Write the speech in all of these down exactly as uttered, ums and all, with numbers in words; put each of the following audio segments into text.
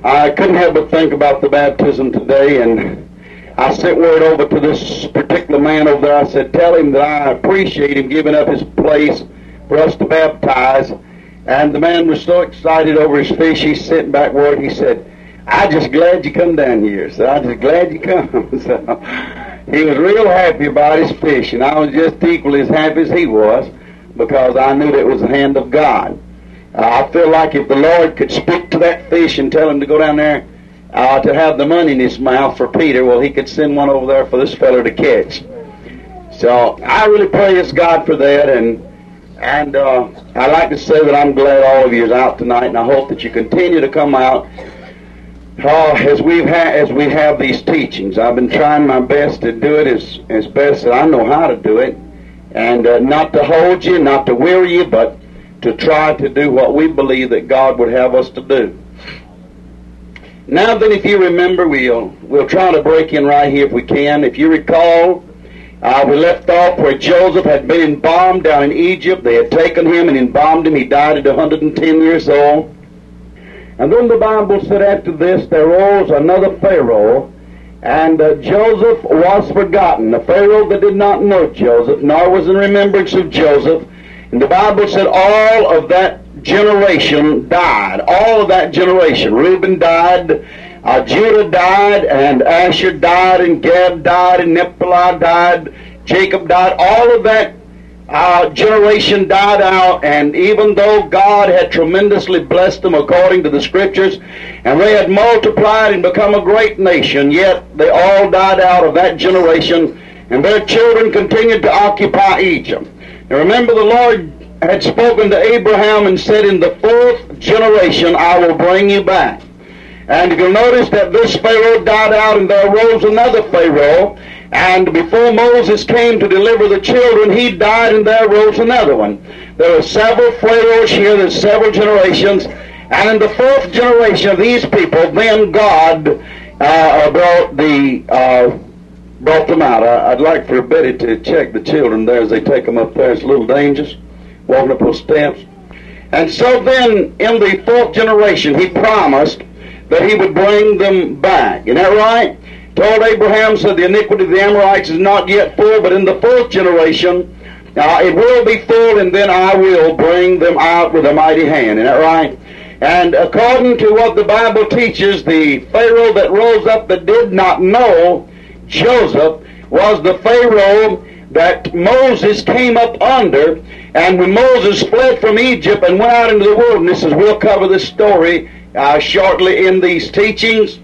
I couldn't help but think about the baptism today, and I sent word over to this particular man over there. I said, tell him that I appreciate him giving up his place for us to baptize. And the man was so excited over his fish, he sent back word. He said, I'm just glad you come down here. So I'm just glad you come. So he was real happy about his fish, and I was just equally as happy as he was, because I knew that it was the hand of God. Uh, I feel like if the Lord could speak to that fish and tell him to go down there uh, to have the money in his mouth for Peter, well, he could send one over there for this fellow to catch. So I really praise God for that, and and uh, I like to say that I'm glad all of you is out tonight, and I hope that you continue to come out uh, as we've ha- as we have these teachings. I've been trying my best to do it as as best as I know how to do it, and uh, not to hold you, not to weary you, but to try to do what we believe that God would have us to do. Now then, if you remember, we'll we'll try to break in right here if we can. If you recall, uh, we left off where Joseph had been embalmed down in Egypt. They had taken him and embalmed him. He died at one hundred ten years old. And then the Bible said after this there rose another Pharaoh, and uh, Joseph was forgotten. The Pharaoh that did not know Joseph, nor was in remembrance of Joseph. And the Bible said all of that generation died. All of that generation. Reuben died, uh, Judah died, and Asher died, and Gad died, and Naphtali died, Jacob died. All of that uh, generation died out, and even though God had tremendously blessed them according to the Scriptures, and they had multiplied and become a great nation, yet they all died out of that generation, and their children continued to occupy Egypt. Now remember, the Lord had spoken to Abraham and said, in the fourth generation I will bring you back. And you'll notice that this Pharaoh died out, and there arose another Pharaoh. And before Moses came to deliver the children, he died, and there arose another one. There are several Pharaohs here, there's several generations. And in the fourth generation of these people, then God uh, brought the... Uh, brought them out. I, I'd like for Betty to check the children there as they take them up there. It's a little dangerous, walking up those steps. And so then, in the fourth generation, he promised that he would bring them back. Isn't that right? Told Abraham, said, the iniquity of the Amorites is not yet full, but in the fourth generation, uh, it will be full, and then I will bring them out with a mighty hand. Isn't that right? And according to what the Bible teaches, the Pharaoh that rose up that did not know Joseph was the Pharaoh that Moses came up under, and when Moses fled from Egypt and went out into the wilderness, as we'll cover this story uh, shortly in these teachings,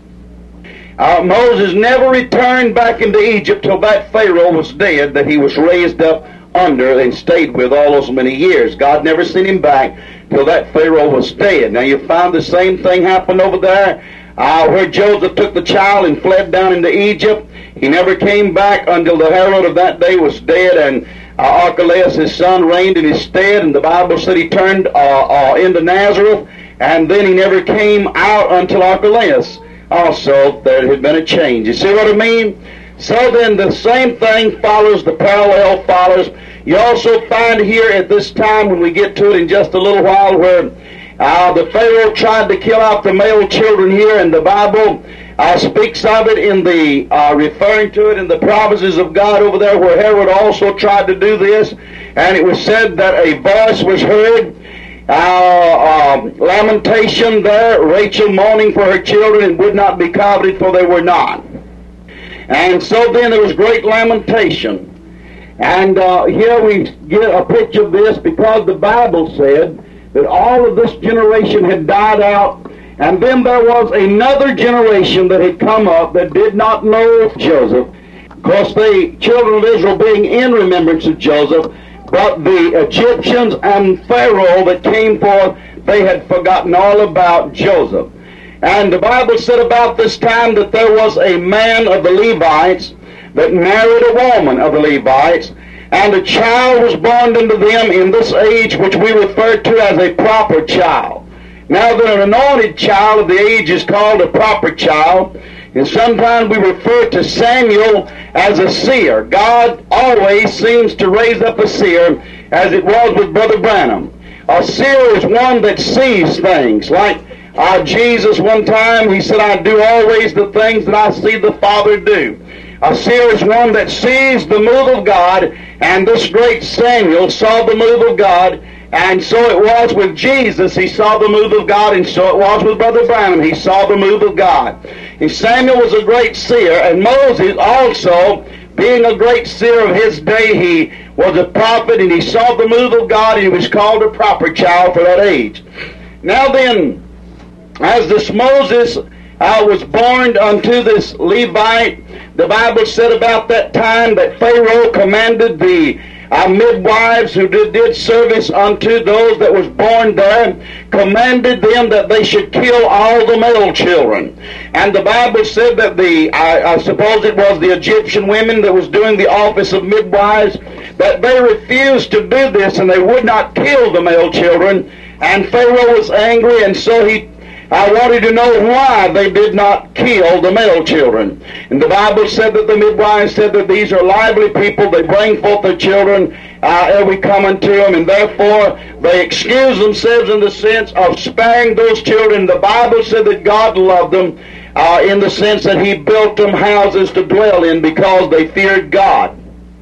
uh, Moses never returned back into Egypt till that Pharaoh was dead, that he was raised up under and stayed with all those many years. God never sent him back till that Pharaoh was dead. Now you find the same thing happened over there, uh, where Joseph took the child and fled down into Egypt. He never came back until the Herod of that day was dead, and uh, Archelaus, his son, reigned in his stead. And the Bible said he turned uh, uh, into Nazareth, and then he never came out until Archelaus. Also, there had been a change. You see what I mean? So then the same thing follows, the parallel follows. You also find here at this time, when we get to it in just a little while, where uh, the Pharaoh tried to kill out the male children here, and the Bible Uh, speaks of it in the, uh, referring to it in the promises of God over there, where Herod also tried to do this. And it was said that a voice was heard, uh, uh, lamentation there, Rachel mourning for her children, and would not be coveted, for they were not. And so then there was great lamentation. And uh, here we get a picture of this, because the Bible said that all of this generation had died out. And then there was another generation that had come up that did not know Joseph. Of course, the children of Israel being in remembrance of Joseph, but the Egyptians and Pharaoh that came forth, they had forgotten all about Joseph. And the Bible said about this time that there was a man of the Levites that married a woman of the Levites, and a child was born unto them in this age which we refer to as a proper child. Now that an anointed child of the age is called a proper child, and sometimes we refer to Samuel as a seer. God always seems to raise up a seer, as it was with Brother Branham. A seer is one that sees things, like uh, Jesus one time. He said, I do always the things that I see the Father do. A seer is one that sees the move of God, and this great Samuel saw the move of God, and so it was with Jesus. He saw the move of God, and so it was with Brother Branham. He saw the move of God. And Samuel was a great seer, and Moses also, being a great seer of his day, he was a prophet, and he saw the move of God, and he was called a proper child for that age. Now then, as this Moses uh, was born unto this Levite, the Bible said about that time that Pharaoh commanded the uh, midwives who did, did service unto those that was born there, commanded them that they should kill all the male children. And the Bible said that the, I, I suppose it was the Egyptian women that was doing the office of midwives, that they refused to do this, and they would not kill the male children. And Pharaoh was angry, and so he I wanted to know why they did not kill the male children. And the Bible said that the midwives said that these are lively people. They bring forth their children uh, every coming to them, and therefore they excuse themselves in the sense of sparing those children. The Bible said that God loved them uh, in the sense that He built them houses to dwell in because they feared God.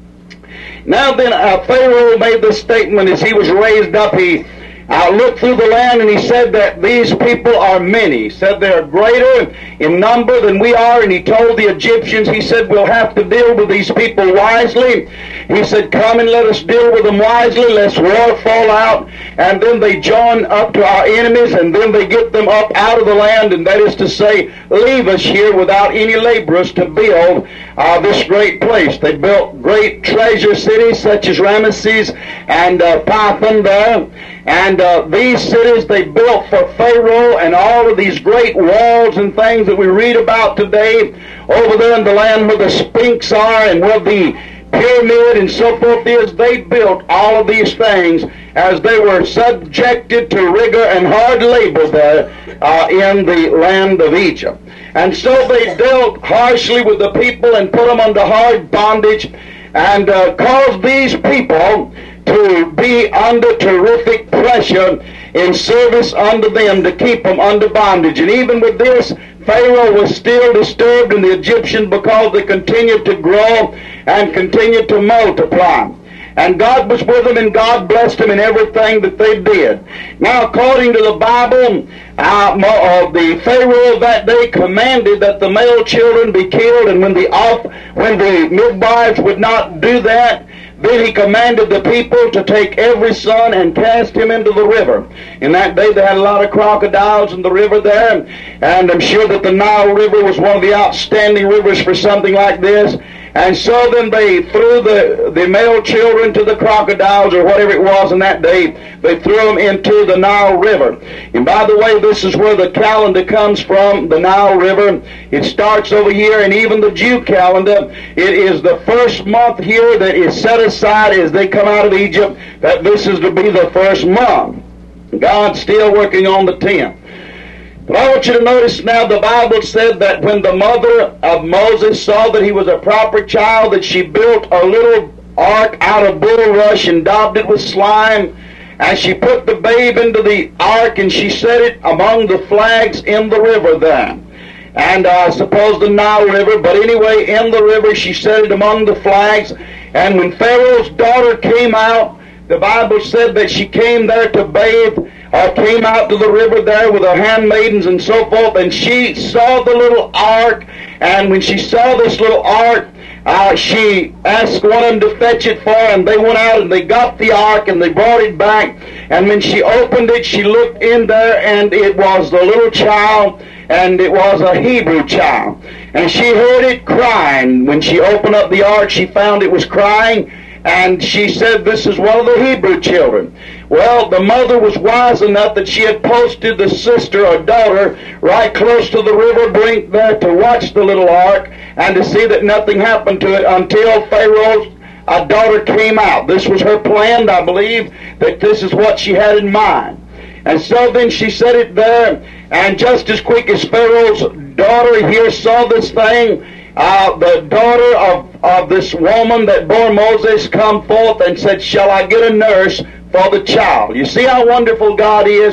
Now then, uh, Pharaoh made this statement as he was raised up. He I looked through the land, and he said that these people are many. He said they're greater in number than we are, and he told the Egyptians, he said, we'll have to deal with these people wisely. He said, come and let us deal with them wisely, lest war fall out, and then they join up to our enemies, and then they get them up out of the land, and that is to say, leave us here without any laborers to build uh, this great place. They built great treasure cities such as Ramesses and uh, Pithom there. And uh, these cities they built for Pharaoh, and all of these great walls and things that we read about today over there in the land where the Sphinx are and where the pyramid and so forth is, they built all of these things as they were subjected to rigor and hard labor there uh, in the land of Egypt. And so they dealt harshly with the people and put them under hard bondage, and uh, caused these people to be under terrific pressure in service unto them to keep them under bondage. And even with this, Pharaoh was still disturbed in the Egyptians because they continued to grow and continued to multiply. And God was with them, and God blessed them in everything that they did. Now, according to the Bible, uh, uh, the Pharaoh that day commanded that the male children be killed, and when the off, when the midwives would not do that, then he commanded the people to take every son and cast him into the river. In that day they had a lot of crocodiles in the river there, and I'm sure that the Nile River was one of the outstanding rivers for something like this. And so then they threw the, the male children to the crocodiles, or whatever it was in that day. They threw them into the Nile River. And by the way, this is where the calendar comes from, the Nile River. It starts over here, and even the Jew calendar, it is the first month here that is set aside as they come out of Egypt, that this is to be the first month. God's still working on the tenth. But I want you to notice now, the Bible said that when the mother of Moses saw that he was a proper child, that she built a little ark out of bulrush and daubed it with slime, and she put the babe into the ark, and she set it among the flags in the river there. And I uh, suppose the Nile River, but anyway, in the river she set it among the flags. And when Pharaoh's daughter came out, the Bible said that she came there to bathe, or came out to the river there with her handmaidens and so forth, and she saw the little ark, and when she saw this little ark, uh, she asked one of them to fetch it for her, and they went out and they got the ark and they brought it back. And when she opened it, she looked in there, and it was the little child, and it was a Hebrew child. And she heard it crying. When she opened up the ark, she found it was crying, and she said, this is one of the Hebrew children. Well, the mother was wise enough that she had posted the sister or daughter right close to the river brink there to watch the little ark and to see that nothing happened to it until Pharaoh's uh, daughter came out. This was her plan, I believe, that this is what she had in mind. And so then she set it there, and just as quick as Pharaoh's daughter here saw this thing, Uh, the daughter of, of this woman that bore Moses come forth and said, shall I get a nurse for the child? You see how wonderful God is?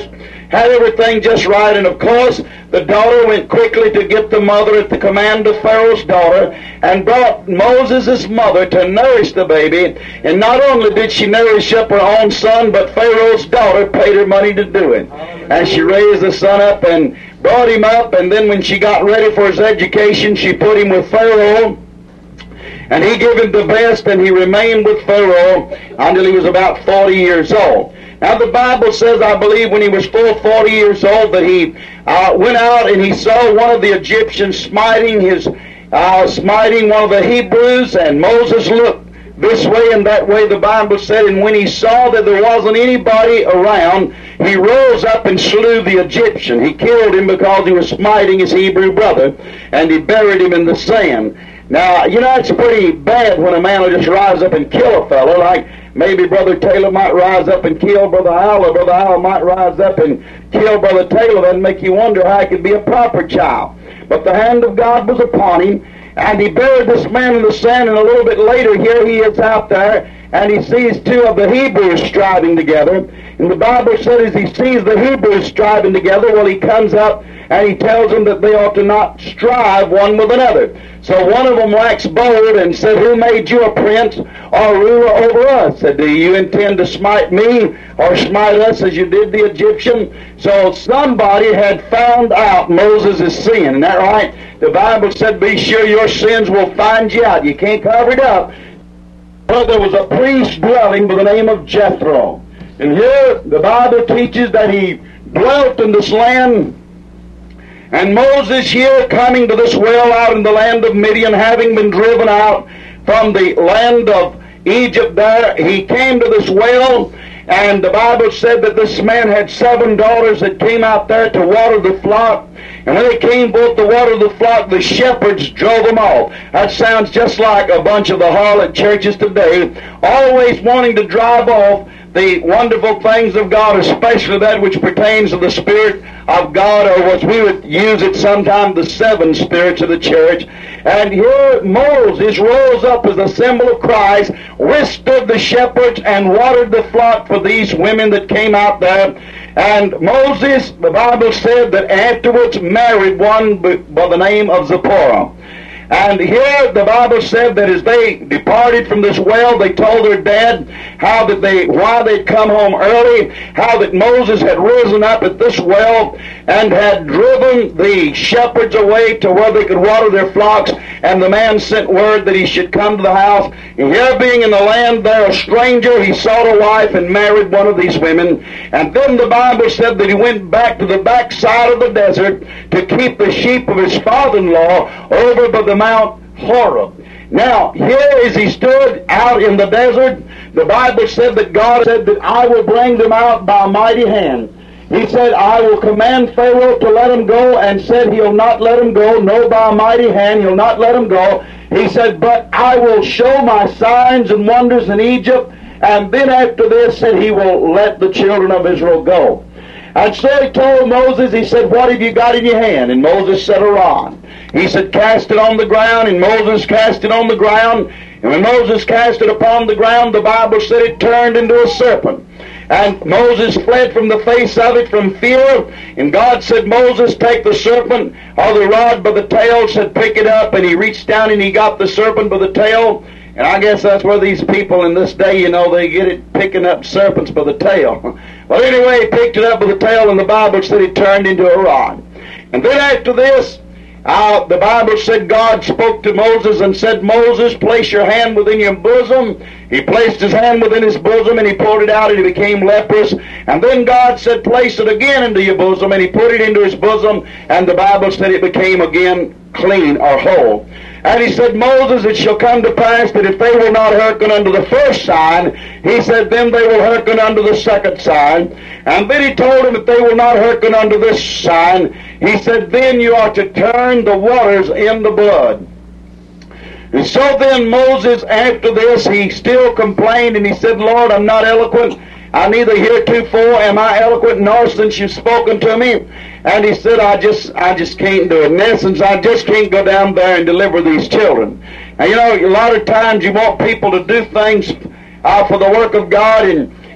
had everything just right. And of course, the daughter went quickly to get the mother at the command of Pharaoh's daughter and brought Moses' mother to nourish the baby. And not only did she nourish up her own son, but Pharaoh's daughter paid her money to do it. And she raised the son up and brought him up, and then when she got ready for his education, she put him with Pharaoh. And he gave him the best, and he remained with Pharaoh until he was about forty years old. Now the Bible says, I believe, when he was full forty years old, that he uh, went out and he saw one of the Egyptians smiting his, uh, smiting one of the Hebrews, and Moses looked this way and that way, the Bible said, and when he saw that there wasn't anybody around, he rose up and slew the Egyptian. He killed him because he was smiting his Hebrew brother, and he buried him in the sand. Now, you know, it's pretty bad when a man will just rise up and kill a fellow, like maybe Brother Taylor might rise up and kill Brother Howell, or Brother Howell might rise up and kill Brother Taylor. That'd make you wonder how he could be a proper child. But the hand of God was upon him, and he buried this man in the sand, and a little bit later, here he is out there, and he sees two of the Hebrews striving together. And the Bible said as he sees the Hebrews striving together, well, he comes up and he tells them that they ought to not strive one with another. So one of them waxed bold and said, who made you a prince or ruler over us? Said, do you intend to smite me or smite us as you did the Egyptian? So somebody had found out Moses' sin. Isn't that right? The Bible said, be sure your sins will find you out. You can't cover it up. But there was a priest dwelling by the name of Jethro. And here the Bible teaches that he dwelt in this land. And Moses here coming to this well out in the land of Midian, having been driven out from the land of Egypt there, he came to this well, and the Bible said that this man had seven daughters that came out there to water the flock. And when they came both to water the flock, the shepherds drove them off. That sounds just like a bunch of the harlot churches today, always wanting to drive off the wonderful things of God, especially that which pertains to the Spirit of God, or as we would use it sometimes, the seven spirits of the church. And here Moses rose up as a symbol of Christ, withstood the shepherds, and watered the flock for these women that came out there. And Moses, the Bible said, that afterwards married one by the name of Zipporah. And here the Bible said that as they departed from this well, they told their dad how that they, why they'd come home early, how that Moses had risen up at this well and had driven the shepherds away to where they could water their flocks, and the man sent word that he should come to the house. And here being in the land there a stranger, he sought a wife and married one of these women. And then the Bible said that he went back to the backside of the desert to keep the sheep of his father-in-law over by the Mount Horeb. Now, here as he stood out in the desert, the Bible said that God said that I will bring them out by a mighty hand. He said, I will command Pharaoh to let him go, and said he'll not let him go, no, by a mighty hand, he'll not let him go. He said, but I will show my signs and wonders in Egypt, and then after this said he will let the children of Israel go. And so he told Moses, he said, what have you got in your hand? And Moses said, a rod. He said, cast it on the ground, and Moses cast it on the ground. And when Moses cast it upon the ground, the Bible said it turned into a serpent. And Moses fled from the face of it from fear. And God said, Moses, take the serpent or the rod by the tail, said, pick it up. And he reached down and he got the serpent by the tail. And I guess that's where these people in this day, you know, they get it picking up serpents by the tail. Well, anyway, he picked it up by the tail, and the Bible said it turned into a rod. And then after this, Uh, the Bible said God spoke to Moses and said, Moses, place your hand within your bosom. He placed his hand within his bosom, and he pulled it out, and he became leprous. And then God said, place it again into your bosom, and he put it into his bosom, and the Bible said it became again clean or whole. And he said, Moses, it shall come to pass that if they will not hearken unto the first sign, he said, then they will hearken unto the second sign. And then he told him that they will not hearken unto this sign. He said, then you are to turn the waters into blood. And so then Moses, after this, he still complained, and he said, Lord, I'm not eloquent. I neither heretofore am I eloquent, nor since you've spoken to me. And he said, I just I just can't do it. In essence, I just can't go down there and deliver these children. And you know, a lot of times you want people to do things uh, for the work of God, and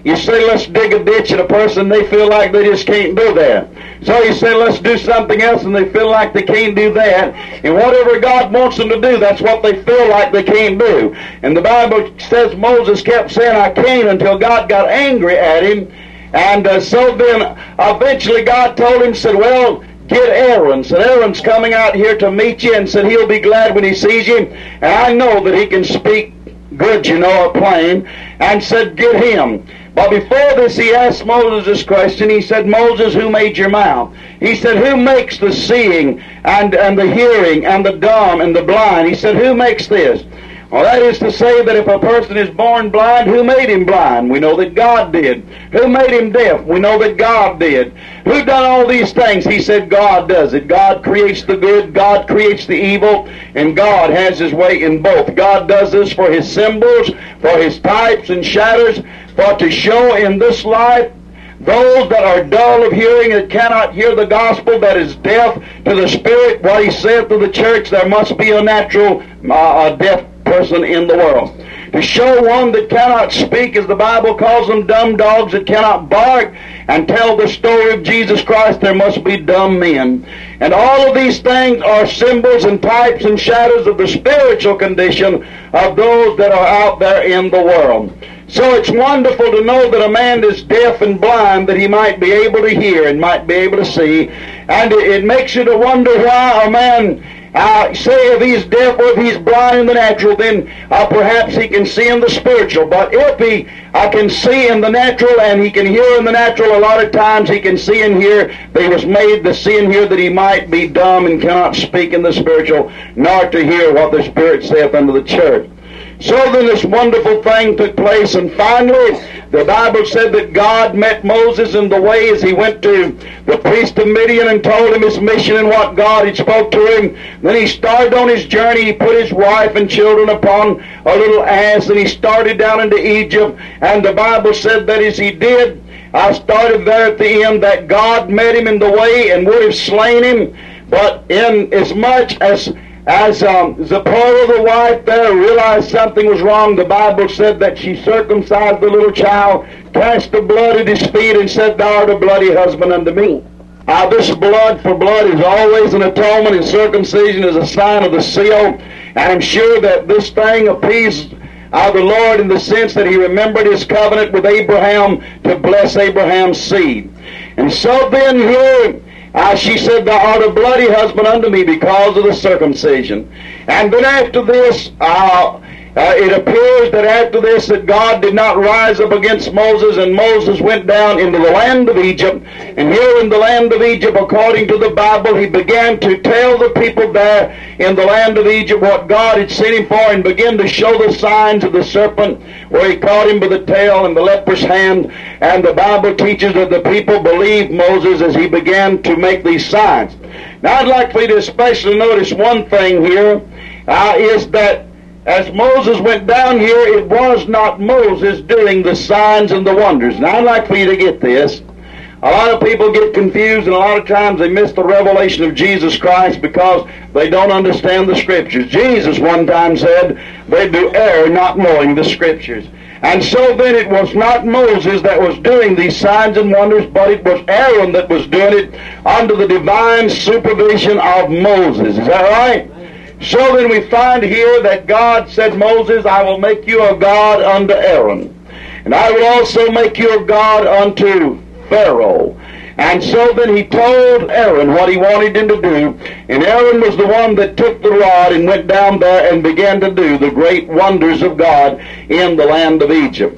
you say, let's dig a ditch, and a person, they feel like they just can't do that. So you say, let's do something else, and they feel like they can't do that. And whatever God wants them to do, that's what they feel like they can't do. And the Bible says Moses kept saying, I can't, until God got angry at him. And uh, so then eventually God told him, said, well, get Aaron. Said, Aaron's coming out here to meet you, and said he'll be glad when he sees you. And I know that he can speak good, you know, or plain. And said, get him. But before this, he asked Moses this question. He said, Moses, who made your mouth? He said, who makes the seeing and, and the hearing and the dumb and the blind? He said, who makes this? Well, that is to say that if a person is born blind, who made him blind? We know that God did. Who made him deaf? We know that God did. Who done all these things? He said God does it. God creates the good, God creates the evil, and God has his way in both. God does this for his symbols, for his types and shadows, for to show in this life those that are dull of hearing, that cannot hear the gospel, that is deaf to the Spirit. What he said to the church, there must be a natural uh, a deaf person in the world. To show one that cannot speak, as the Bible calls them, dumb dogs that cannot bark and tell the story of Jesus Christ, there must be dumb men. And all of these things are symbols and types and shadows of the spiritual condition of those that are out there in the world. So it's wonderful to know that a man is deaf and blind, that he might be able to hear and might be able to see. And it makes you to wonder why a man, uh, say if he's deaf or if he's blind in the natural, then uh, perhaps he can see in the spiritual. But if he uh, can see in the natural and he can hear in the natural, a lot of times he can see and hear that he was made to see and hear, that he might be dumb and cannot speak in the spiritual, nor to hear what the Spirit saith unto the church. So then this wonderful thing took place, and finally the Bible said that God met Moses in the way as he went to the priest of Midian and told him his mission and what God had spoke to him. Then he started on his journey. He put his wife and children upon a little ass, and he started down into Egypt. And the Bible said that as he did, I started there at the end, that God met him in the way and would have slain him. But in as much as As um, Zipporah, the wife there, realized something was wrong, the Bible said that she circumcised the little child, cast the blood at his feet, and said, thou art a bloody husband unto me. Now this blood for blood is always an atonement, and circumcision is a sign of the seal. And I'm sure that this thing appeased uh, the Lord in the sense that he remembered his covenant with Abraham to bless Abraham's seed. And so then here, Uh, she said, thou art a bloody husband unto me because of the circumcision. And then after this, uh, uh, it appears that after this that God did not rise up against Moses, and Moses went down into the land of Egypt. And here in the land of Egypt, according to the Bible, he began to tell the people there in the land of Egypt what God had sent him for, and began to show the signs of the serpent, where he caught him by the tail and the leper's hand. And the Bible teaches that the people believed Moses as he began to make these signs. Now I'd like for you to especially notice one thing here, uh, is that as Moses went down here, it was not Moses doing the signs and the wonders. Now I'd like for you to get this. A lot of people get confused, and a lot of times they miss the revelation of Jesus Christ because they don't understand the Scriptures. Jesus one time said they do err not knowing the Scriptures. And so then it was not Moses that was doing these signs and wonders, but it was Aaron that was doing it under the divine supervision of Moses. Is that right? So then we find here that God said, Moses, I will make you a God unto Aaron, and I will also make you a God unto Pharaoh. And so then he told Aaron what he wanted him to do, and Aaron was the one that took the rod and went down there and began to do the great wonders of God in the land of Egypt.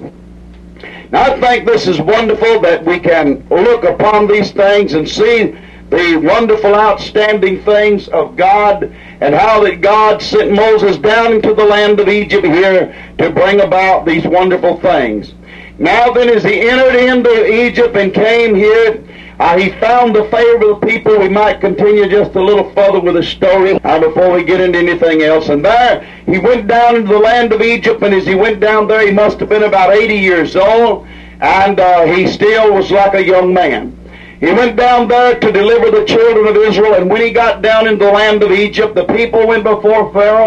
Now I think this is wonderful that we can look upon these things and see the wonderful, outstanding things of God, and how that God sent Moses down into the land of Egypt here to bring about these wonderful things. Now then, as he entered into Egypt and came here, uh, he found the favor of the people. We might continue just a little further with the story uh, before we get into anything else. And there, he went down into the land of Egypt, and as he went down there, he must have been about eighty years old, and uh, he still was like a young man. He went down there to deliver the children of Israel, and when he got down into the land of Egypt, the people went before Pharaoh,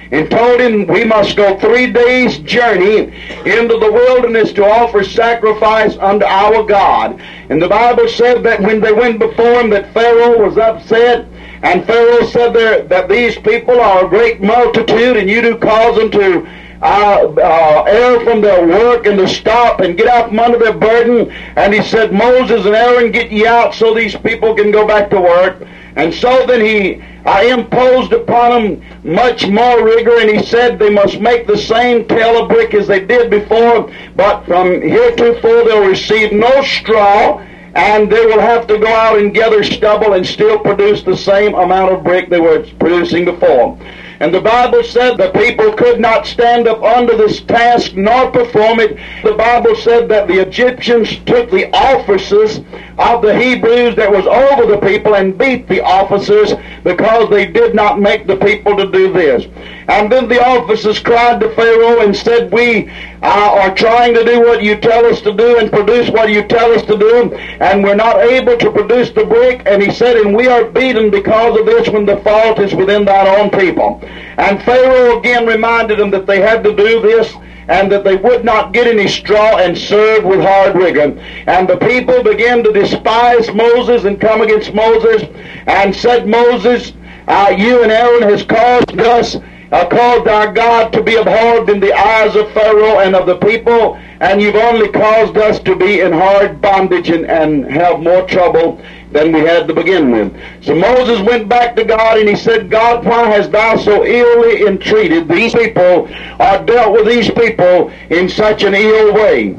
and told him we must go three days' journey into the wilderness to offer sacrifice unto our God. And the Bible said that when they went before him, that Pharaoh was upset, and Pharaoh said there, that these people are a great multitude, and you do cause them to Uh, uh, err from their work and to stop and get out from under their burden. And he said, Moses and Aaron, get ye out so these people can go back to work. And so then he uh, imposed upon them much more rigor, and he said they must make the same tail of brick as they did before, but from heretofore they'll receive no straw, and they will have to go out and gather stubble and still produce the same amount of brick they were producing before. And the Bible said the people could not stand up under this task nor perform it. The Bible said that the Egyptians took the officers of the Hebrews that was over the people and beat the officers because they did not make the people to do this. And then the officers cried to Pharaoh and said, we uh, are trying to do what you tell us to do and produce what you tell us to do, and we're not able to produce the brick. And he said, and we are beaten because of this, when the fault is within thine own people. And Pharaoh again reminded them that they had to do this, and that they would not get any straw, and serve with hard rigor. And the people began to despise Moses and come against Moses, and said, Moses, uh, you and Aaron has caused us, uh, caused our God to be abhorred in the eyes of Pharaoh and of the people, and you've only caused us to be in hard bondage and, and have more trouble than we had to begin with. So Moses went back to God, and he said, God, why hast thou so illy entreated these people, or dealt with these people in such an ill way?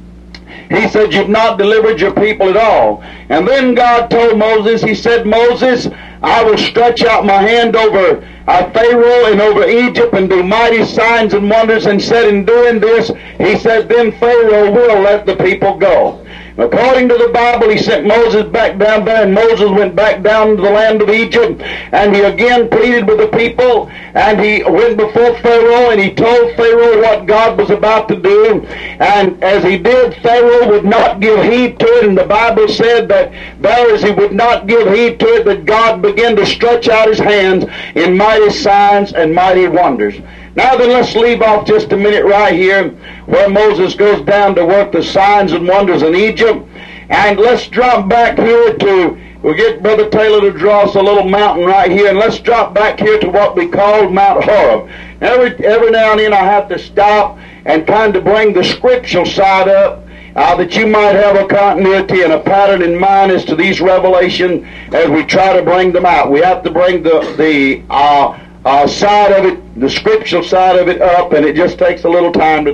He said, you've not delivered your people at all. And then God told Moses, he said, Moses, I will stretch out my hand over uh, Pharaoh and over Egypt and do mighty signs and wonders. And said, in doing this, he said, then Pharaoh will let the people go. According to the Bible, he sent Moses back down there, and Moses went back down to the land of Egypt, and he again pleaded with the people, and he went before Pharaoh, and he told Pharaoh what God was about to do. And as he did, Pharaoh would not give heed to it, and the Bible said that there as he would not give heed to it, that God began to stretch out his hands in mighty signs and mighty wonders. Now then, let's leave off just a minute right here where Moses goes down to work the signs and wonders in Egypt. And let's drop back here to, we'll get Brother Taylor to draw us a little mountain right here, and let's drop back here to what we call Mount Horeb. Every, every now and then I have to stop and kind of bring the scriptural side up, uh, that you might have a continuity and a pattern in mind as to these revelations as we try to bring them out. We have to bring the, the uh, Uh, side of it, the scriptural side of it up, and it just takes a little time to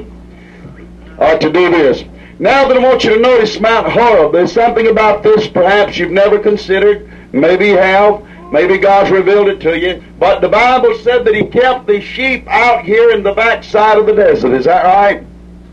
uh, to do this. Now then, I want you to notice Mount Horeb. There's something about this perhaps you've never considered. Maybe you have. Maybe God's revealed it to you. But the Bible said that he kept the sheep out here in the backside of the desert. Is that right?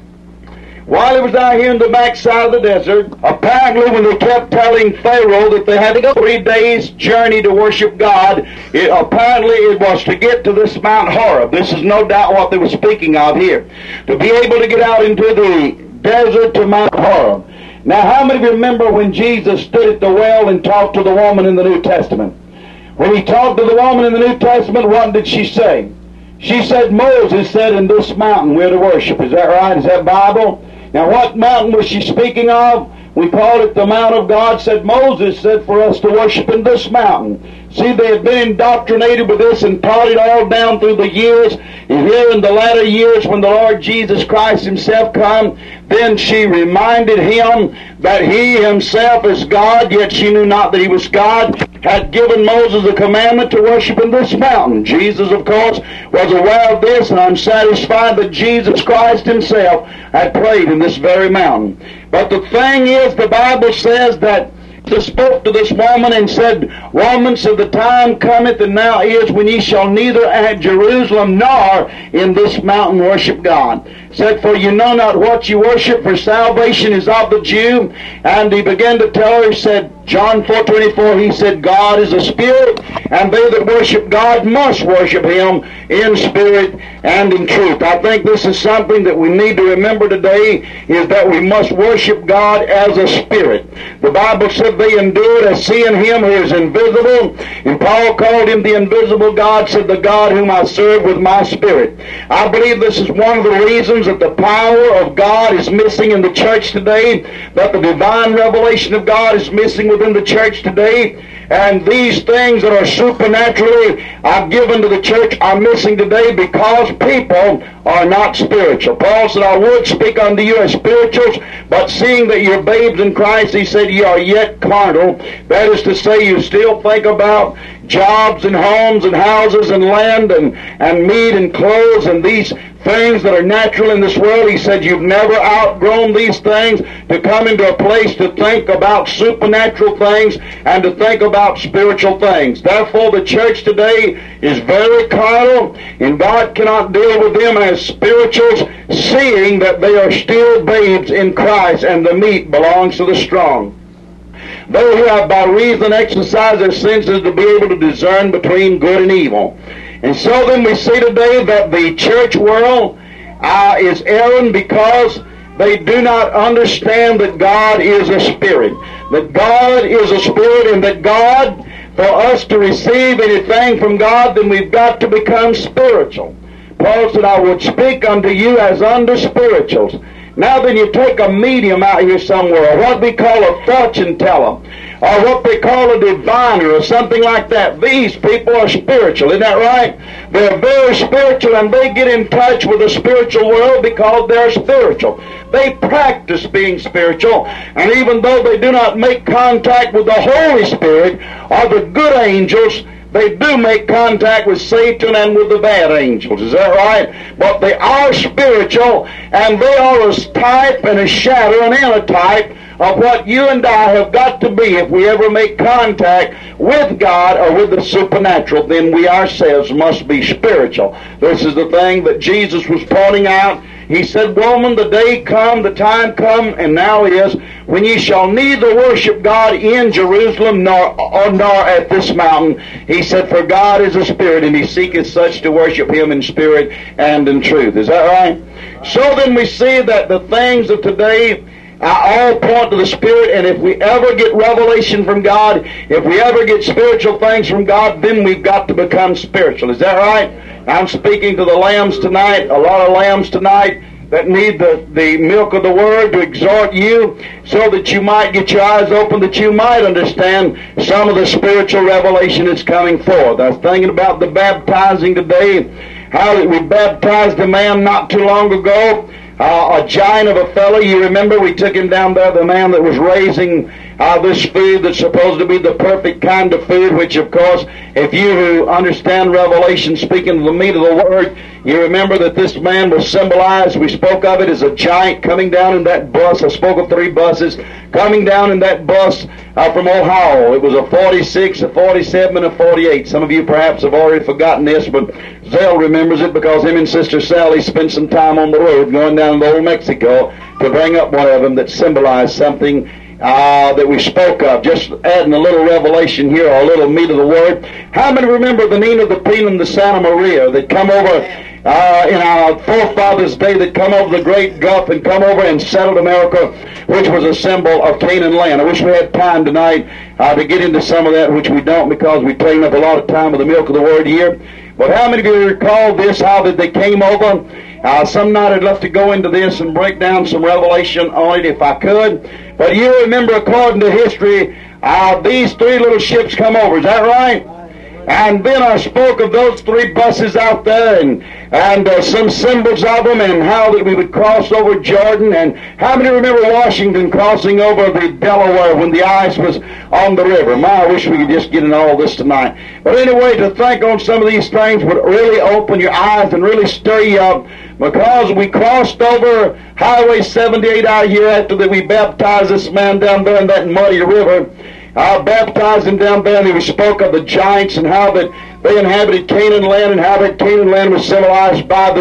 While he was out here in the backside of the desert, apparently when they kept telling Pharaoh that they had to go three days' journey to worship God, it, apparently it was to get to this Mount Horeb. This is no doubt what they were speaking of here. To be able to get out into the desert to Mount Horeb. Now, how many of you remember when Jesus stood at the well and talked to the woman in the New Testament? When he talked to the woman in the New Testament, what did she say? She said, Moses said, in this mountain we're to worship. Is that right? Is that Bible? Now, what mountain was she speaking of? We call it the Mount of God. Said Moses said for us to worship in this mountain. See, they had been indoctrinated with this and taught it all down through the years. And here in the latter years, when the Lord Jesus Christ himself come, then she reminded him that he himself is God, yet she knew not that he was God, had given Moses a commandment to worship in this mountain. Jesus, of course, was aware of this, and I'm satisfied that Jesus Christ himself had prayed in this very mountain. But the thing is, the Bible says that Jesus spoke to this woman and said, Woman, so the time cometh and now is when ye shall neither at Jerusalem nor in this mountain worship God. Said, for you know not what you worship, for salvation is of the Jew. And he began to tell her, he said, John four twenty-four, he said, God is a spirit, and they that worship God must worship him in spirit and in truth. I think this is something that we need to remember today, is that we must worship God as a spirit. The Bible said they endured as seeing him who is invisible, and Paul called him the invisible God, said, the God whom I serve with my spirit. I believe this is one of the reasons that the power of God is missing in the church today, that the divine revelation of God is missing within the church today, and these things that are supernaturally are given to the church are missing today because people are not spiritual. Paul said, I would speak unto you as spirituals, but seeing that you're babes in Christ, he said, you are yet carnal. That is to say, you still think about jobs and homes and houses and land and, and meat and clothes and these things that are natural in this world. He said, you've never outgrown these things to come into a place to think about supernatural things and to think about spiritual things. Therefore, the church today is very carnal, and God cannot deal with them as spirituals, seeing that they are still babes in Christ, and the meat belongs to the strong. Those who have by reason exercised their senses to be able to discern between good and evil. And so then we see today that the church world uh, is erring because they do not understand that God is a spirit. That God is a spirit, and that God, for us to receive anything from God, then we've got to become spiritual. Paul said, I would speak unto you as unto spirituals. Now then, you take a medium out here somewhere, or what we call a fortune teller, or what they call a diviner, or something like that. These people are spiritual, isn't that right? They're very spiritual, and they get in touch with the spiritual world because they're spiritual. They practice being spiritual, and even though they do not make contact with the Holy Spirit or the good angels, they do make contact with Satan and with the bad angels. Is that right? But they are spiritual, and they are a type and a shadow, an antitype of what you and I have got to be if we ever make contact with God or with the supernatural. Then we ourselves must be spiritual. This is the thing that Jesus was pointing out. He said, woman, the day come, the time come, and now is, when ye shall neither worship God in Jerusalem nor, or, nor at this mountain. He said, for God is a spirit, and he seeketh such to worship him in spirit and in truth. Is that right? So then we see that the things of today all point to the Spirit, and if we ever get revelation from God, if we ever get spiritual things from God, then we've got to become spiritual. Is that right? I'm speaking to the lambs tonight, a lot of lambs tonight that need the, the milk of the Word to exhort you so that you might get your eyes open, that you might understand some of the spiritual revelation that's coming forth. I was thinking about the baptizing today, how that we baptized a man not too long ago, Uh, a giant of a fellow. You remember we took him down there, the man that was raising uh, this food that's supposed to be the perfect kind of food, which of course, if you who understand Revelation, speaking of the meat of the Word, you remember that this man was symbolized, we spoke of it as a giant coming down in that bus. I spoke of three buses coming down in that bus uh, from Ohio. It was a forty-six, a forty-seven, and a forty-eight. Some of you perhaps have already forgotten this, but Zell remembers it because him and Sister Sally spent some time on the road going down to Old Mexico to bring up one of them that symbolized something uh, that we spoke of. Just adding a little revelation here, or a little meat of the Word. How many remember the Nina, the Pina, and the Santa Maria that come over uh, in our forefathers' day, that come over the Great Gulf and come over and settled America, which was a symbol of Canaan land? I wish we had time tonight uh, to get into some of that, which we don't because we've taken up a lot of time with the milk of the Word here. But how many of you recall this, how that they came over? Uh, some night I'd love to go into this and break down some revelation on it if I could. But you remember, according to history, uh, these three little ships come over. Is that right? And then I spoke of those three buses out there and and uh, some symbols of them, and how that we would cross over Jordan. And how many remember Washington crossing over the Delaware when the ice was on the river? My, I wish we could just get into all this tonight. But anyway, to think on some of these things would really open your eyes and really stir you up, because we crossed over Highway seventy-eight out here after that we baptized this man down there in that muddy river. I baptized him down there, and we spoke of the giants and how that they inhabited Canaan land, and how that Canaan land was symbolized by this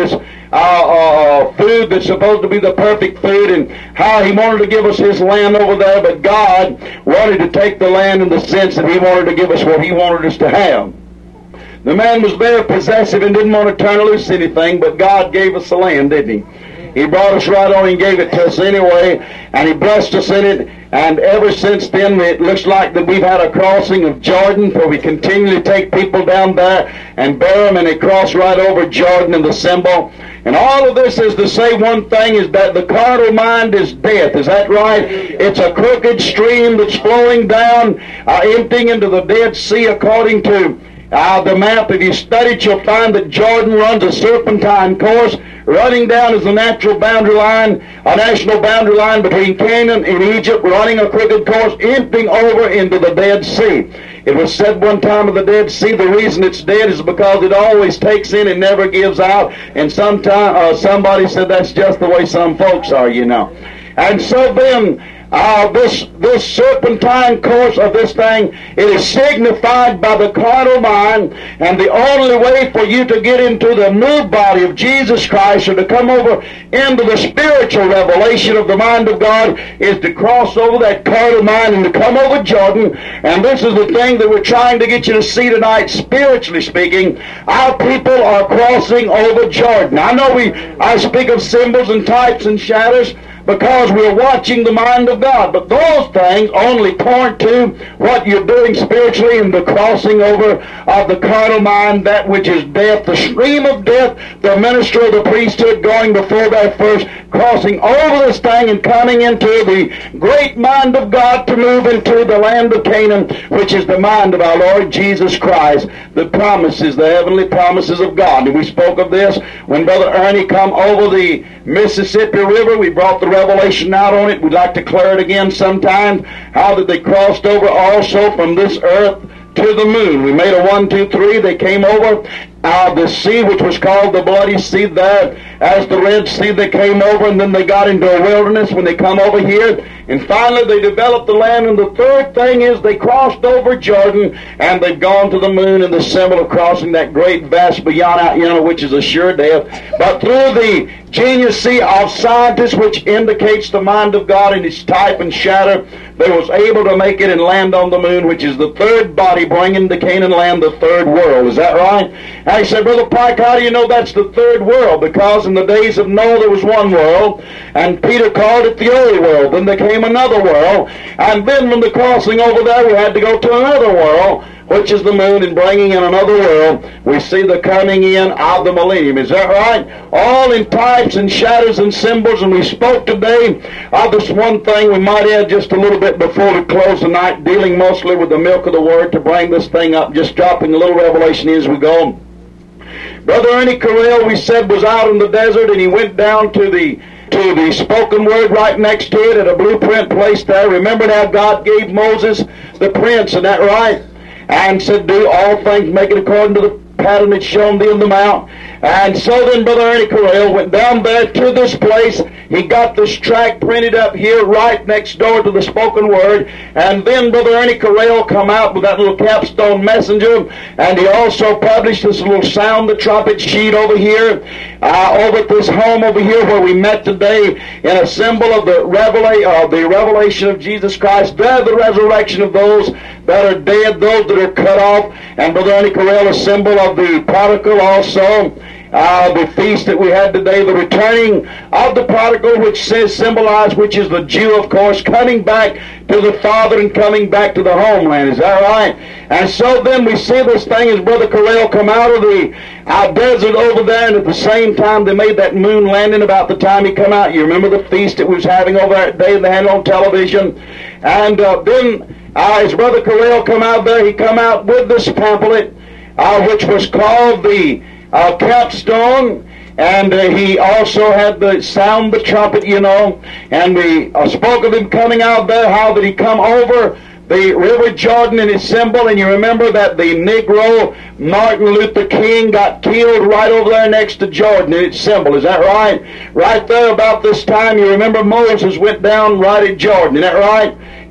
uh, uh, food that's supposed to be the perfect food, and how he wanted to give us his land over there, but God wanted to take the land in the sense that he wanted to give us what he wanted us to have. The man was very possessive and didn't want to turn loose anything, but God gave us the land, didn't he? He brought us right on and gave it to us anyway, and he blessed us in it. And ever since then, it looks like that we've had a crossing of Jordan, where we continually take people down there and bear them, and they cross right over Jordan in the symbol. And all of this is to say one thing, is that the carnal mind is death. Is that right? It's a crooked stream that's flowing down, uh, emptying into the Dead Sea, according to uh, the map. If you study it, you'll find that Jordan runs a serpentine course, running down as the natural boundary line, a national boundary line between Canaan and Egypt, running a crooked course, emptying over into the Dead Sea. It was said one time of the Dead Sea, the reason it's dead is because it always takes in and never gives out. And sometime uh, somebody said that's just the way some folks are, you know. And so then, Uh, this this serpentine course of this thing, it is signified by the carnal mind, and the only way for you to get into the new body of Jesus Christ, or to come over into the spiritual revelation of the mind of God, is to cross over that carnal mind and to come over Jordan. And this is the thing that we're trying to get you to see tonight, spiritually speaking. Our people are crossing over Jordan. I know we I speak of symbols and types and shadows, because we're watching the mind of God. But those things only point to what you're doing spiritually in the crossing over of the carnal mind, that which is death, the stream of death, the minister of the priesthood going before that first, crossing over this thing and coming into the great mind of God to move into the land of Canaan, which is the mind of our Lord Jesus Christ, the promises, the heavenly promises of God. And we spoke of this when Brother Ernie come over the Mississippi River. We brought the revelation out on it. We'd like to clear it again sometime, how that they crossed over also from this earth to the moon. We made a one, two, three. They came over uh, the sea, which was called the Bloody Sea there, as the Red Sea. They came over, and then they got into a wilderness when they come over here. And finally they developed the land. And the third thing is they crossed over Jordan, and they've gone to the moon in the symbol of crossing that great vast beyond out, you know, which is a sure death. But through the geniuses of scientists, which indicates the mind of God in its type and shadow, they was able to make it and land on the moon, which is the third body bringing to Canaan land, the third world. Is that right? And he said, Brother Pike, how do you know that's the third world? Because in the days of Noah there was one world, and Peter called it the old world. Then there came another world, and then when the crossing over there, we had to go to another world, which is the moon, and bringing in another world, we see the coming in of the millennium. Is that right? All in types and shadows and symbols. And we spoke today of this one thing we might add just a little bit before we close the night, dealing mostly with the milk of the Word, to bring this thing up, just dropping a little revelation as we go. Brother Ernie Carrell, we said, was out in the desert, and he went down to the to the spoken word right next to it at a blueprint place there. Remember how God gave Moses the prints, isn't that right? And said, do all things, make it according to the pattern that's shown thee in the mount. And so then Brother Ernie Carrell went down there to this place. He got this tract printed up here right next door to the spoken word. And then Brother Ernie Carrell come out with that little capstone messenger. And he also published this little sound the trumpet sheet over here, uh, over at this home over here where we met today, in a symbol of the, revela- uh, the revelation of Jesus Christ. There, the resurrection of those that are dead, those that are cut off. And Brother Ernie Carrell, a symbol of the prodigal also. Uh, the feast that we had today, the returning of the prodigal, which says symbolized, which is the Jew, of course, coming back to the Father and coming back to the homeland. Is that right? And so then we see this thing as Brother Carrell come out of the uh, desert over there, and at the same time they made that moon landing about the time he come out. You remember the feast that we was having over that day they had on television. And uh, then uh, as Brother Carrell come out there, he come out with this pamphlet, uh, which was called the Uh, capstone, and uh, he also had the sound the trumpet, you know, and we uh, spoke of him coming out there, how that he come over the River Jordan in his symbol. And you remember that the Negro Martin Luther King got killed right over there next to Jordan in its symbol. Is that right? Right there about this time, you remember Moses went down right at Jordan. Is that right?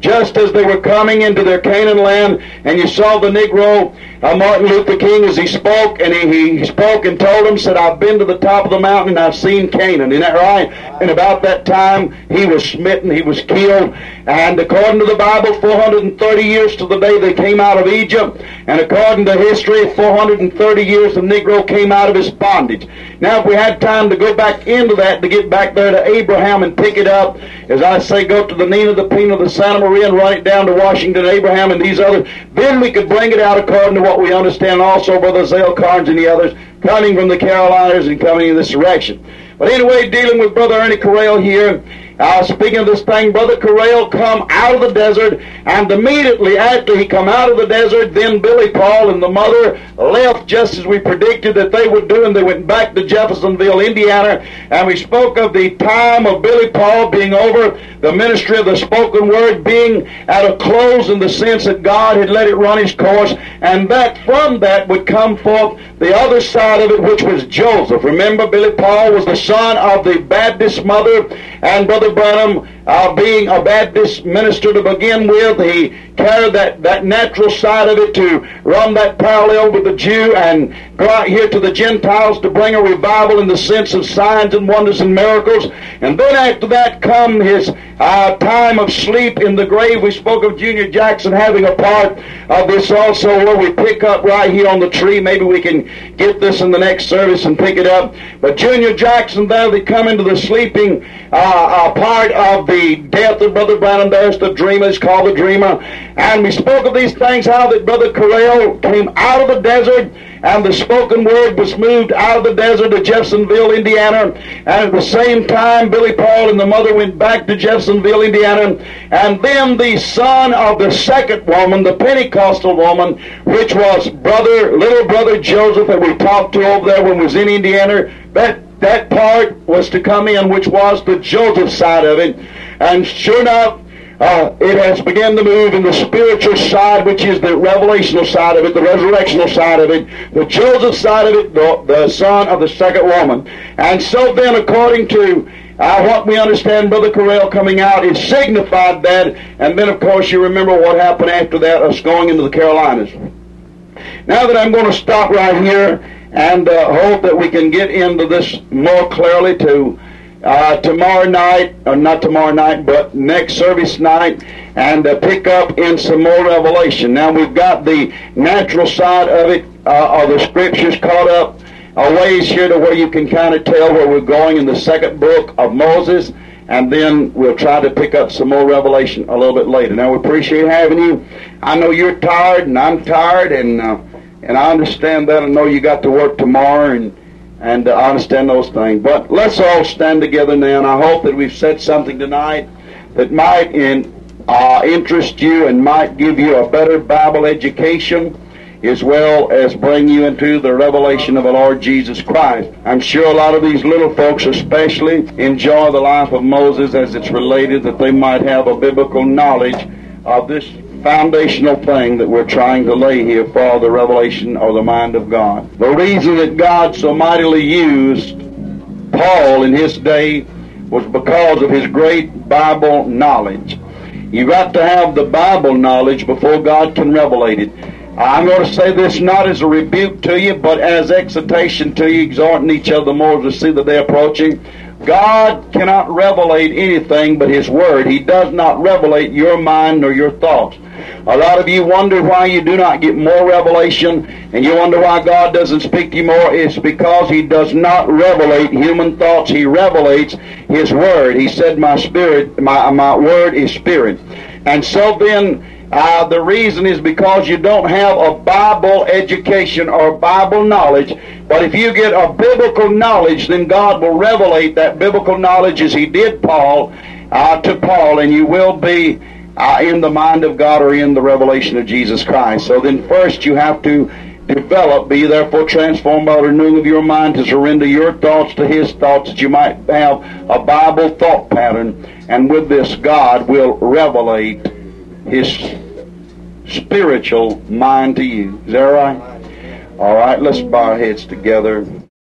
just as they were coming into their Canaan land, and you saw the Negro, uh, Martin Luther King, as he spoke, and he, he spoke and told them, said, I've been to the top of the mountain and I've seen Canaan. Isn't that right? And about that time, he was smitten, he was killed, and according to the Bible, four hundred thirty years to the day they came out of Egypt, and according to history, four hundred thirty years the Negro came out of his bondage. Now, if we had time to go back into that, to get back there to Abraham and pick it up, as I say, go to the Nina, the Pina, the Santa Maria, and run it down to Washington, Abraham, and these others, then we could bring it out according to what we understand also, Brother Zale Carnes and the others, coming from the Carolinas and coming in this direction. But anyway, dealing with Brother Ernie Corral here, Uh, speaking of this thing, Brother Corral come out of the desert, and immediately after he come out of the desert, then Billy Paul and the mother left just as we predicted that they would do, and they went back to Jeffersonville, Indiana, and we spoke of the time of Billy Paul being over, the ministry of the spoken word being at a close in the sense that God had let it run its course, and that from that would come forth the other side of it, which was Joseph. Remember, Billy Paul was the son of the Baptist mother, and Brother Branham, uh, being a Baptist minister to begin with, he carried that, that natural side of it to run that parallel with the Jew and go out here to the Gentiles to bring a revival in the sense of signs and wonders and miracles. And then after that come his uh, time of sleep in the grave. We spoke of Junior Jackson having a part of this also, where we pick up right here on the tree. Maybe we can get this in the next service and pick it up. But Junior Jackson there, they come into the sleeping uh, uh, part of the death of Brother Branham. There's the dreamer, it's called the dreamer. And we spoke of these things, how that Brother Corral came out of the desert, and the spoken word was moved out of the desert to Jeffersonville, Indiana. And at the same time, Billy Paul and the mother went back to Jeffersonville, Indiana. And then the son of the second woman, the Pentecostal woman, which was brother, little brother Joseph, that we talked to over there when we was in Indiana, that that part was to come in, which was the Joseph side of it. And sure enough, Uh, it has begun to move in the spiritual side, which is the revelational side of it, the resurrectional side of it, the Joseph side of it, the, the son of the second woman. And so then, according to uh, what we understand, Brother Corral coming out, it signified that. And then, of course, you remember what happened after that, us going into the Carolinas. Now that I'm going to stop right here and uh, hope that we can get into this more clearly to Uh, tomorrow night, or not tomorrow night, but next service night, and uh, pick up in some more revelation. Now we've got the natural side of it, uh, of the scriptures caught up a ways here to where you can kind of tell where we're going in the second book of Moses, and then we'll try to pick up some more revelation a little bit later. Now we appreciate having you. I know you're tired, and I'm tired, and uh, and I understand that. I know you got to work tomorrow, and And uh, I understand those things. But let's all stand together now, and I hope that we've said something tonight that might in, uh, interest you and might give you a better Bible education, as well as bring you into the revelation of the Lord Jesus Christ. I'm sure a lot of these little folks especially enjoy the life of Moses as it's related, that they might have a biblical knowledge of this foundational thing that we're trying to lay here for the revelation of the mind of God. The reason that God so mightily used Paul in his day was because of his great Bible knowledge. You've got to have the Bible knowledge before God can revelate it. I'm going to say this not as a rebuke to you, but as exhortation to you, exhorting each other more to see the day approaching. God cannot revelate anything but His Word. He does not revelate your mind nor your thoughts. A lot of you wonder why you do not get more revelation, and you wonder why God doesn't speak to you more. It's because He does not revelate human thoughts. He revelates His Word. He said, my spirit, my, my Word is spirit. And so then, Uh, the reason is because you don't have a Bible education or Bible knowledge. But if you get a biblical knowledge, then God will revelate that biblical knowledge as He did Paul uh, to Paul, and you will be uh, in the mind of God or in the revelation of Jesus Christ. So then first you have to develop, be therefore transformed by the renewing of your mind, to surrender your thoughts to His thoughts, that you might have a Bible thought pattern. And with this, God will revelate His spiritual mind to you. Is that right? All right, let's bow our heads together.